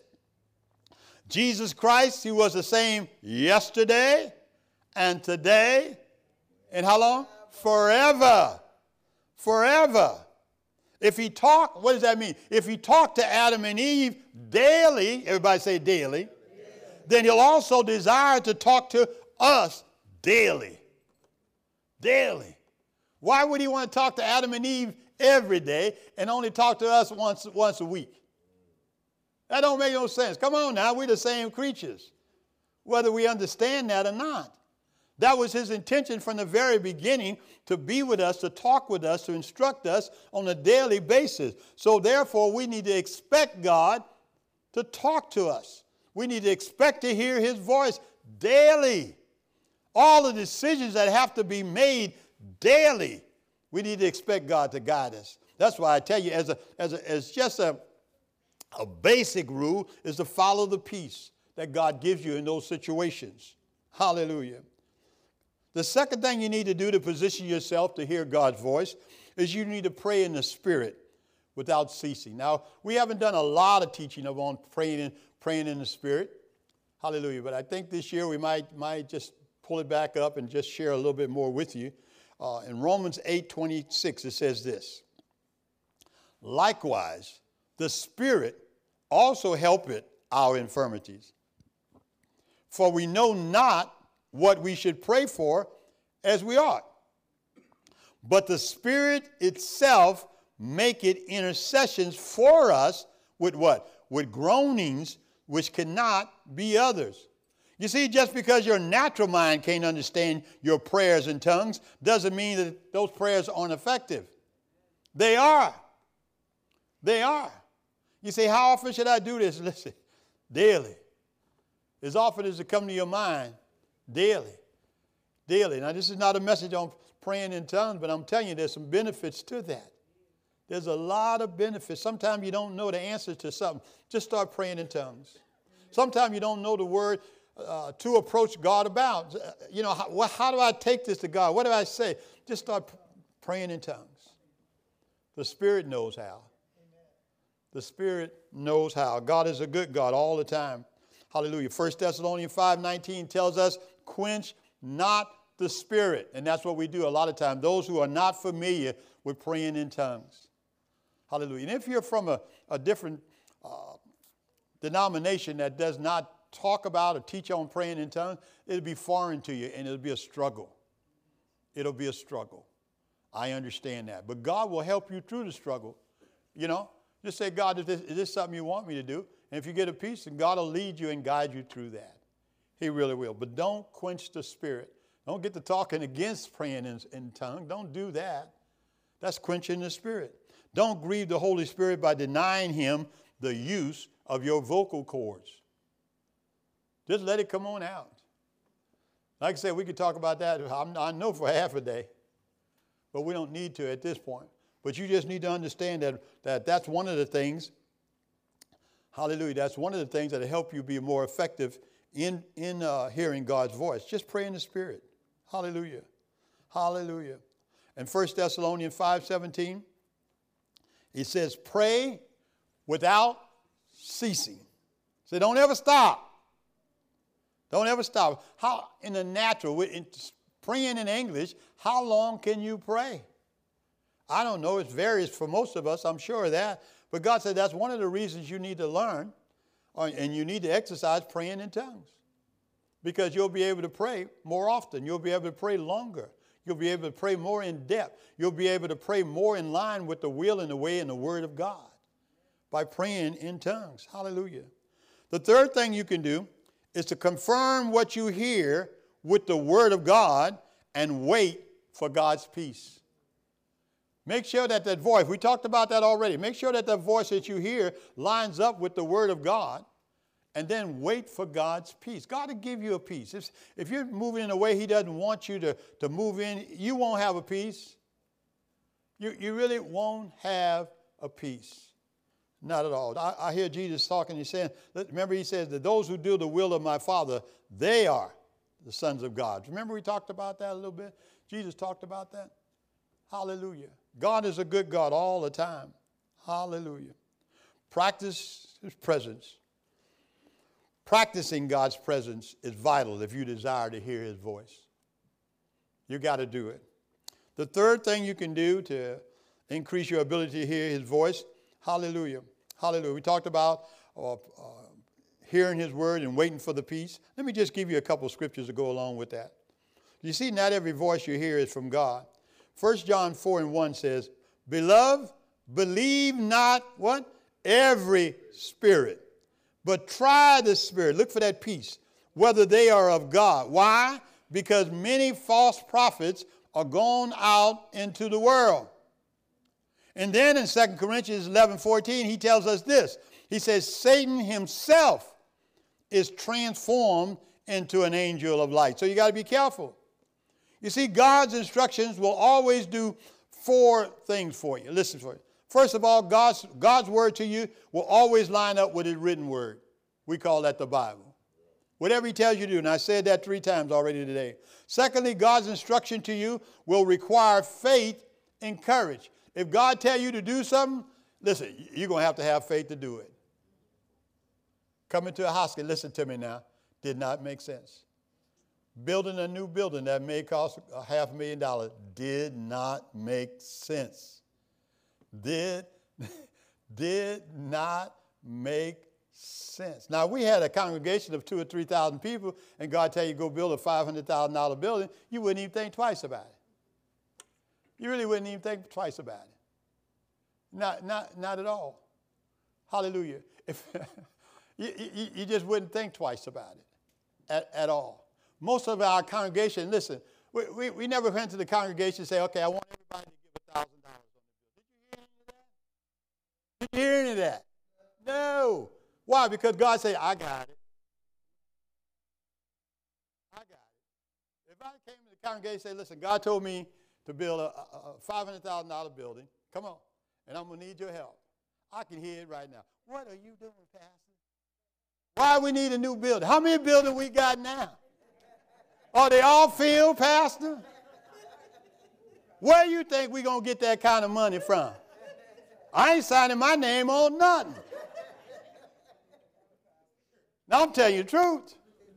Jesus Christ, he was the same yesterday and today, and how long? Forever. Forever. If he talked, what does that mean? If he talked to Adam and Eve daily, everybody say daily, then he'll also desire to talk to us daily. Daily. Why would he want to talk to Adam and Eve every day and only talk to us once, once a week? That don't make no sense. Come on now, we're the same creatures, whether we understand that or not. That was his intention from the very beginning, to be with us, to talk with us, to instruct us on a daily basis. So therefore, we need to expect God to talk to us. We need to expect to hear his voice daily. All the decisions that have to be made daily, we need to expect God to guide us. That's why I tell you, as a, as a, as just a, a basic rule, is to follow the peace that God gives you in those situations. Hallelujah. The second thing you need to do to position yourself to hear God's voice is you need to pray in the Spirit without ceasing. Now, we haven't done a lot of teaching on praying in, praying in the Spirit. Hallelujah. But I think this year we might, might just pull it back up and just share a little bit more with you. Uh, in Romans eight twenty-six, it says this. Likewise, the Spirit also helpeth our infirmities. For we know not what we should pray for as we ought. But the Spirit itself maketh intercessions for us with what? With groanings which cannot be others. You see, just because your natural mind can't understand your prayers in tongues doesn't mean that those prayers aren't effective. They are. They are. You say, how often should I do this? Listen, daily. As often as it comes to your mind, daily. Daily. Now, this is not a message on praying in tongues, but I'm telling you there's some benefits to that. There's a lot of benefits. Sometimes you don't know the answer to something. Just start praying in tongues. Sometimes you don't know the word uh, to approach God about. You know, how, how do I take this to God? What do I say? Just start p- praying in tongues. The Spirit knows how. The Spirit knows how. God is a good God all the time. Hallelujah. First Thessalonians five nineteen tells us, quench not the Spirit. And that's what we do a lot of times. Those who are not familiar with praying in tongues. Hallelujah. And if you're from a, a different uh, denomination that does not talk about or teach on praying in tongues, it'll be foreign to you and it'll be a struggle. It'll be a struggle. I understand that. But God will help you through the struggle. You know, just say, God, is this, is this something you want me to do? And if you get a peace, then God will lead you and guide you through that. He really will. But don't quench the Spirit. Don't get to talking against praying in, in tongues. Don't do that. That's quenching the Spirit. Don't grieve the Holy Spirit by denying him the use of your vocal cords. Just let it come on out. Like I said, we could talk about that, I know, for half a day. But we don't need to at this point. But you just need to understand that, that that's one of the things, hallelujah, that's one of the things that will help you be more effective in, in uh, hearing God's voice. Just pray in the Spirit. Hallelujah. Hallelujah. And First Thessalonians five seventeen, he says, pray without ceasing. So don't ever stop. Don't ever stop. How, in the natural, in praying in English, how long can you pray? I don't know. It varies for most of us. I'm sure of that. But God said that's one of the reasons you need to learn and you need to exercise praying in tongues. Because you'll be able to pray more often. You'll be able to pray longer. You'll be able to pray more in depth. You'll be able to pray more in line with the will and the way and the Word of God by praying in tongues. Hallelujah. The third thing you can do is to confirm what you hear with the Word of God and wait for God's peace. Make sure that that voice, we talked about that already, make sure that that voice that you hear lines up with the Word of God, and then wait for God's peace. God will give you a peace. If, if you're moving in a way he doesn't want you to, to move in, you won't have a peace. You, you really won't have a peace. Not at all. I, I hear Jesus talking, he's saying, remember he says that those who do the will of my Father, they are the sons of God. Remember we talked about that a little bit? Jesus talked about that. Hallelujah. God is a good God all the time. Hallelujah. Practice his presence. Practicing God's presence is vital if you desire to hear his voice. You got to do it. The third thing you can do to increase your ability to hear his voice, hallelujah. Hallelujah. We talked about uh, uh, hearing his word and waiting for the peace. Let me just give you a couple of scriptures to go along with that. You see, not every voice you hear is from God. First John four and one says, Beloved, believe not what? Every spirit, but try the spirit. Look for that peace, whether they are of God. Why? Because many false prophets are gone out into the world. And then in Second Corinthians eleven fourteen, he tells us this. He says, Satan himself is transformed into an angel of light. So you got to be careful. You see, God's instructions will always do four things for you. Listen for it. First of all, God's, God's word to you will always line up with his written word. We call that the Bible. Whatever he tells you to do, and I said that three times already today. Secondly, God's instruction to you will require faith and courage. If God tells you to do something, listen, you're going to have to have faith to do it. Coming to a hospital, listen to me now, did not make sense. Building a new building that may cost a half a million dollars did not make sense. Did, did not make sense. Now, we had a congregation of two or three thousand people, and God tell you go build a five hundred thousand dollars building, you wouldn't even think twice about it. You really wouldn't even think twice about it. Not, not, not at all. Hallelujah. If you, you, you just wouldn't think twice about it at, at all. Most of our congregation, listen, we, we, we never went to the congregation and say, okay, I want everybody to give one thousand dollars on the bill. Did you hear any of that? Did you hear any of that? No. Why? Because God said, I got it. I got it. If I came to the congregation and said, listen, God told me to build a, a five hundred thousand dollars building. Come on. And I'm going to need your help. I can hear it right now. What are you doing, Pastor? Why we need a new building? How many buildings we got now? Are they all filled, Pastor? Where do you think we're going to get that kind of money from? I ain't signing my name on nothing. Now, I'm telling you the truth.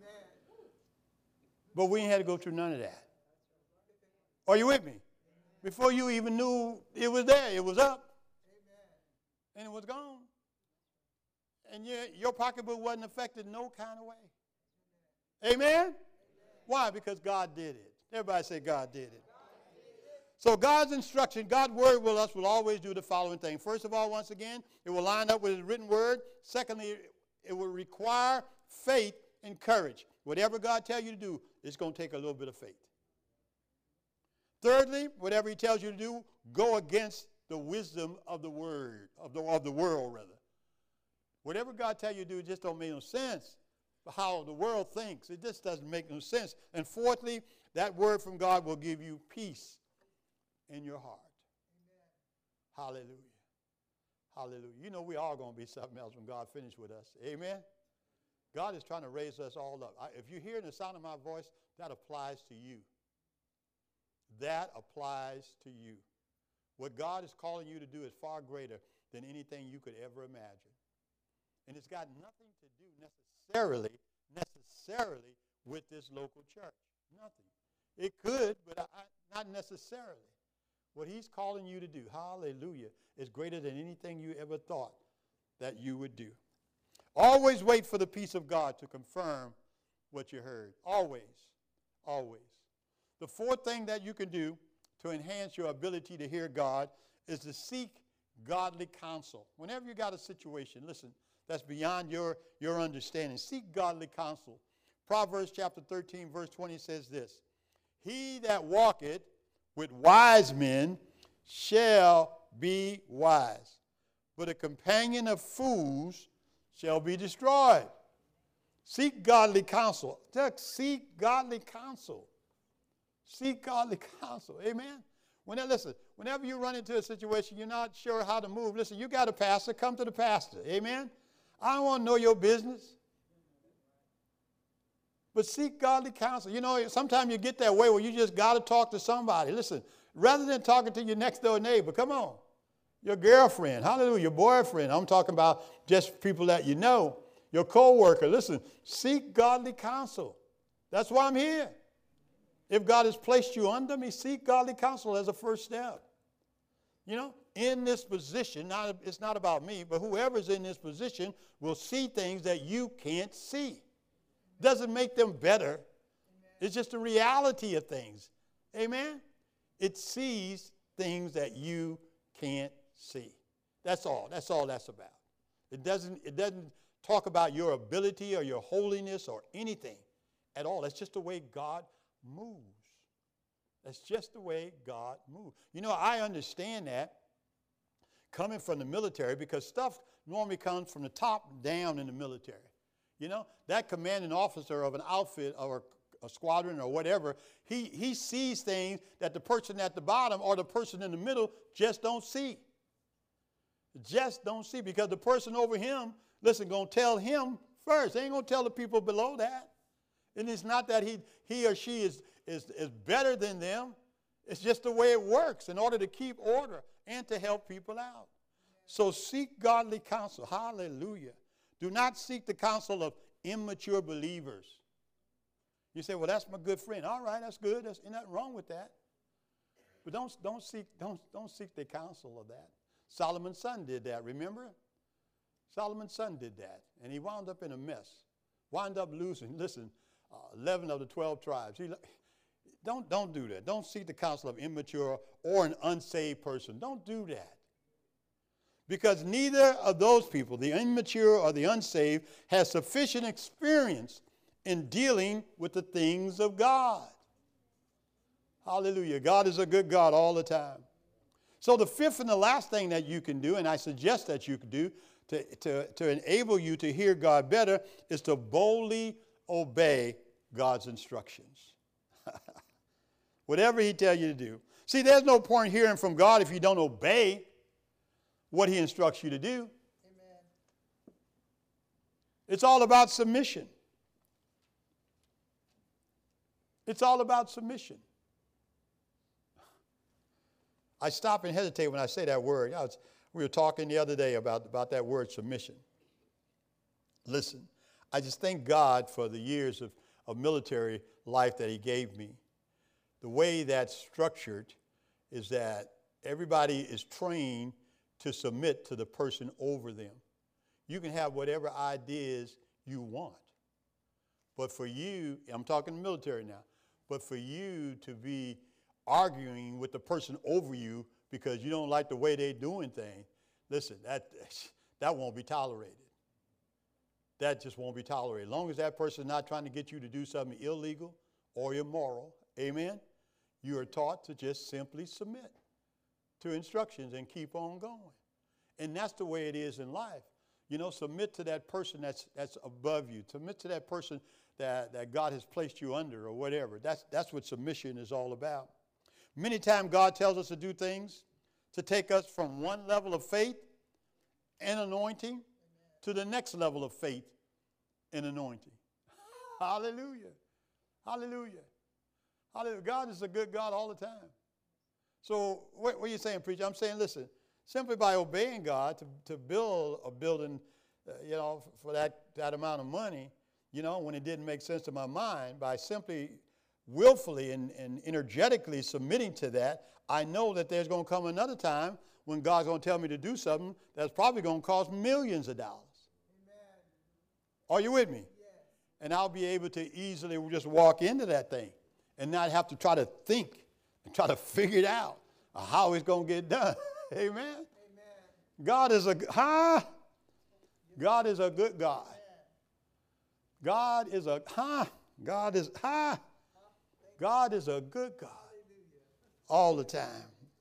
But we ain't had to go through none of that. Are you with me? Before you even knew it was there, it was up. and it was gone. And your, your pocketbook wasn't affected no kind of way. Amen? Amen? Why? Because God did it. Everybody say God did it. God did it. So God's instruction, God's word with us will always do the following thing. First of all, once again, it will line up with his written word. Secondly, it will require faith and courage. Whatever God tells you to do, it's going to take a little bit of faith. Thirdly, whatever he tells you to do, go against the wisdom of the word, of the, of the world, rather. Whatever God tells you to do, it just don't make no sense how the world thinks. It just doesn't make no sense. And fourthly, that word from God will give you peace in your heart. Amen. Hallelujah. Hallelujah. You know we're all going to be something else when God finishes with us. Amen. God is trying to raise us all up. I, if you're hearing the sound of my voice, that applies to you. That applies to you. What God is calling you to do is far greater than anything you could ever imagine. And it's got nothing to do necessarily, necessarily with this local church. Nothing. It could, but I, not necessarily. What he's calling you to do, hallelujah, is greater than anything you ever thought that you would do. Always wait for the peace of God to confirm what you heard. Always. Always. The fourth thing that you can do to enhance your ability to hear God is to seek godly counsel. Whenever you got a situation, listen, that's beyond your, your understanding, seek godly counsel. Proverbs chapter thirteen, verse twenty says this, he that walketh with wise men shall be wise, but a companion of fools shall be destroyed. Seek godly counsel. Just seek godly counsel. Seek godly counsel. Amen? Whenever, listen, whenever you run into a situation you're not sure how to move, listen, you got a pastor, come to the pastor. Amen? I don't want to know your business. But seek godly counsel. You know, sometimes you get that way where you just got to talk to somebody. Listen, rather than talking to your next door neighbor, come on, your girlfriend, hallelujah, your boyfriend. I'm talking about just people that you know, your co-worker. Listen, seek godly counsel. That's why I'm here. If God has placed you under me, seek godly counsel as a first step. You know, in this position, not, it's not about me, but whoever's in this position will see things that you can't see. Doesn't make them better. Amen. It's just the reality of things. Amen? It sees things that you can't see. That's all. That's all that's about. It doesn't, it doesn't talk about your ability or your holiness or anything at all. That's just the way God moves. That's just the way God moves. You know, I understand that coming from the military because stuff normally comes from the top down in the military. You know, that commanding officer of an outfit or a squadron or whatever, he, he sees things that the person at the bottom or the person in the middle just don't see. Just don't see because the person over him, listen, going to tell him first. They ain't going to tell the people below that. And it's not that he, he or she is, is, is better than them. It's just the way it works in order to keep order and to help people out. So seek godly counsel. Hallelujah. Do not seek the counsel of immature believers. You say, well, that's my good friend. All right, that's good. There's nothing wrong with that. But don't, don't, seek, don't, don't seek the counsel of that. Solomon's son did that, remember? Solomon's son did that, and he wound up in a mess. Wound up losing, listen, uh, eleven of the twelve tribes. He, don't, don't do that. Don't seek the counsel of immature or an unsaved person. Don't do that. Because neither of those people, the immature or the unsaved, has sufficient experience in dealing with the things of God. Hallelujah. God is a good God all the time. So the fifth and the last thing that you can do, and I suggest that you can do to, to, to enable you to hear God better, is to boldly obey God's instructions. Whatever he tells you to do. See, there's no point hearing from God if you don't obey what he instructs you to do. Amen. It's all about submission. It's all about submission. I stop and hesitate when I say that word. I was, we were talking the other day about, about that word submission. Listen, I just thank God for the years of, of military life that he gave me. The way that's structured is that everybody is trained to submit to the person over them. You can have whatever ideas you want. But for you, I'm talking military now, but for you to be arguing with the person over you because you don't like the way they're doing things, listen, that, that won't be tolerated. That just won't be tolerated. As long as that person is not trying to get you to do something illegal or immoral, amen, you are taught to just simply submit to instructions and keep on going. And that's the way it is in life. You know, submit to that person that's that's above you. Submit to that person that, that God has placed you under or whatever. That's, that's what submission is all about. Many times God tells us to do things to take us from one level of faith and anointing to the next level of faith and anointing. Hallelujah. Hallelujah. Hallelujah. God is a good God all the time. So what, what are you saying, preacher? I'm saying, listen, simply by obeying God to, to build a building, uh, you know, for that, that amount of money, you know, when it didn't make sense to my mind, by simply willfully and, and energetically submitting to that, I know that there's going to come another time when God's going to tell me to do something that's probably going to cost millions of dollars. Amen. Are you with me? Yes. And I'll be able to easily just walk into that thing and not have to try to think and try to figure it out how it's going to get done. Amen. Amen. God is a huh? God is a good God. God is a huh? God is huh? God is a good God all the time.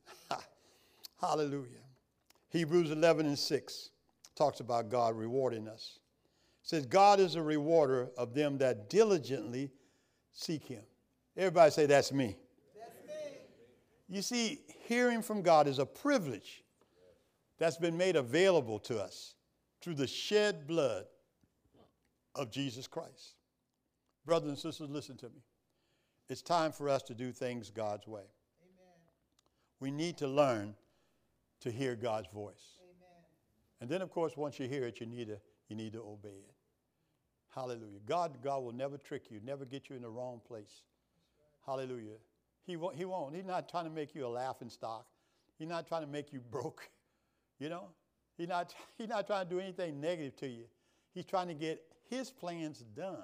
Hallelujah. Hebrews eleven and six talks about God rewarding us. It says, God is a rewarder of them that diligently seek him. Everybody say, that's me. That's me. You see, hearing from God is a privilege that's been made available to us through the shed blood of Jesus Christ. Brothers and sisters, listen to me. It's time for us to do things God's way. Amen. We need to learn to hear God's voice. Amen. And then, of course, once you hear it, you need to, you need to obey it. Hallelujah. God, God will never trick you, never get you in the wrong place. Hallelujah. He won't, he won't. He's not trying to make you a laughing stock. He's not trying to make you broke. You know? He's not, he's not trying to do anything negative to you. He's trying to get his plans done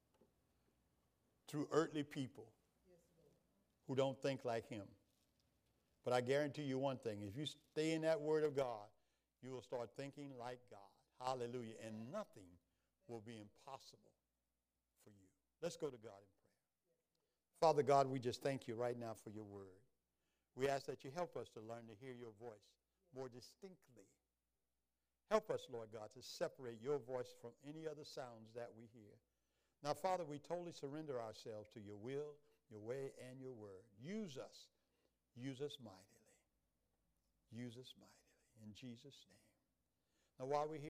through earthly people who don't think like him. But I guarantee you one thing. If you stay in that word of God, you will start thinking like God. Hallelujah. And nothing will be impossible for you. Let's go to God in prayer. Father God, we just thank you right now for your word. We ask that you help us to learn to hear your voice more distinctly. Help us, Lord God, to separate your voice from any other sounds that we hear. Now, Father, we totally surrender ourselves to your will, your way, and your word. Use us. Use us mightily. Use us mightily. In Jesus' name. Now, while we hear